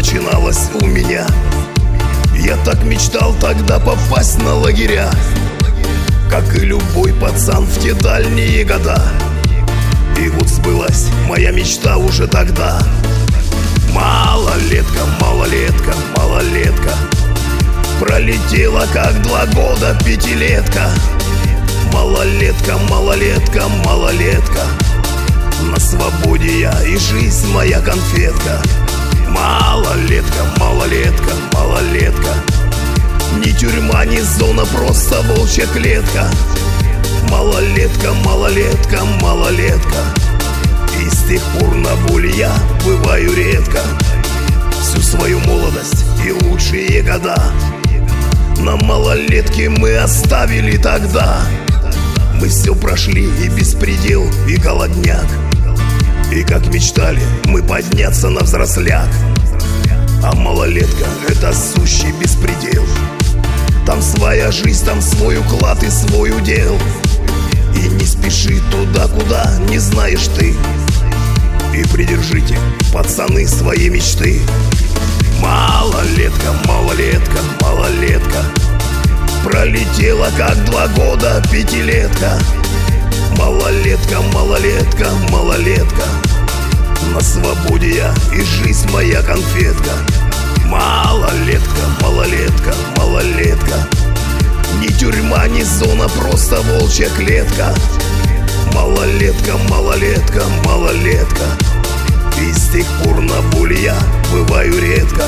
начиналось у меня. Я так мечтал тогда попасть на лагеря, как и любой пацан в те дальние года. И вот сбылась моя мечта уже тогда. Малолетка, малолетка, малолетка, пролетела как 2 года пятилетка. Малолетка, малолетка, малолетка, на свободе я и жизнь моя конфетка. Малолетка, малолетка, малолетка, ни тюрьма, ни зона, просто волчья клетка. Малолетка, малолетка, малолетка, и с тех пор на воле я бываю редко. Всю свою молодость и лучшие года на малолетке мы оставили тогда. Мы все прошли, и беспредел, и голодняк, и как мечтали мы подняться на взросляк. А малолетка — это сущий беспредел. Там своя жизнь, там свой уклад и свой удел. И не спеши туда, куда не знаешь ты. И придержите, пацаны, свои мечты. Малолетка, малолетка, малолетка, пролетела как 2 года пятилетка. Малолетка, малолетка, малолетка, на свободе я и жизнь моя конфетка. Малолетка, малолетка, малолетка, ни тюрьма, ни зона, просто волчья клетка. Малолетка, малолетка, малолетка, и с тех пор на воле я бываю редко.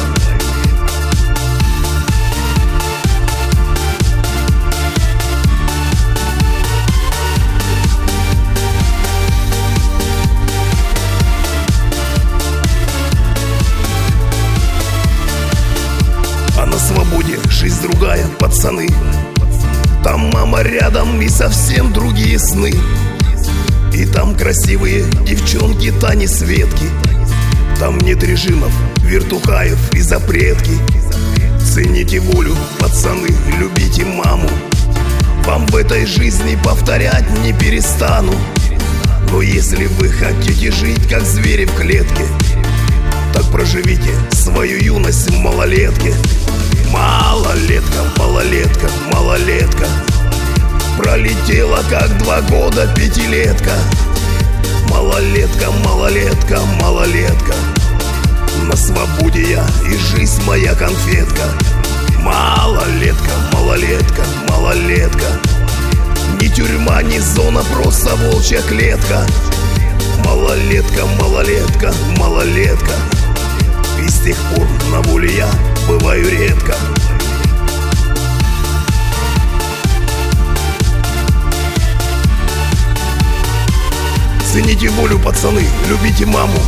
На свободе жизнь другая, пацаны. Там мама рядом и совсем другие сны. И там красивые девчонки, Тани, Светки. Там нет режимов, вертухаев и запретки. Цените волю, пацаны, любите маму. Вам в этой жизни повторять не перестану. Но если вы хотите жить, как звери в клетке, так проживите свою юность в малолетке. Малолетка, малолетка, малолетка, пролетела как 2 года пятилетка. Малолетка, малолетка, малолетка, на свободе я и жизнь моя конфетка. Малолетка, малолетка, малолетка, ни тюрьма, ни зона, просто волчья клетка. Малолетка, малолетка, малолетка, и с тех пор на воле я бываю редко. Цените волю, пацаны, любите маму.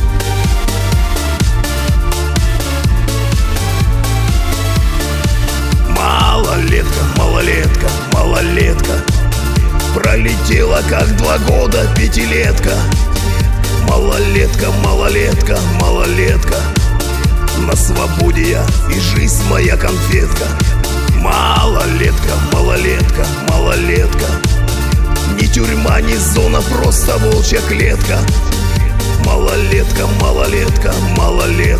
Малолетка, малолетка, малолетка, пролетела как 2 года пятилетка. Малолетка, малолетка, малолетка, на свободе я и жизнь моя конфетка. Малолетка, малолетка, малолетка, ни тюрьма, ни зона, просто волчья клетка. Малолетка, малолетка, малолетка,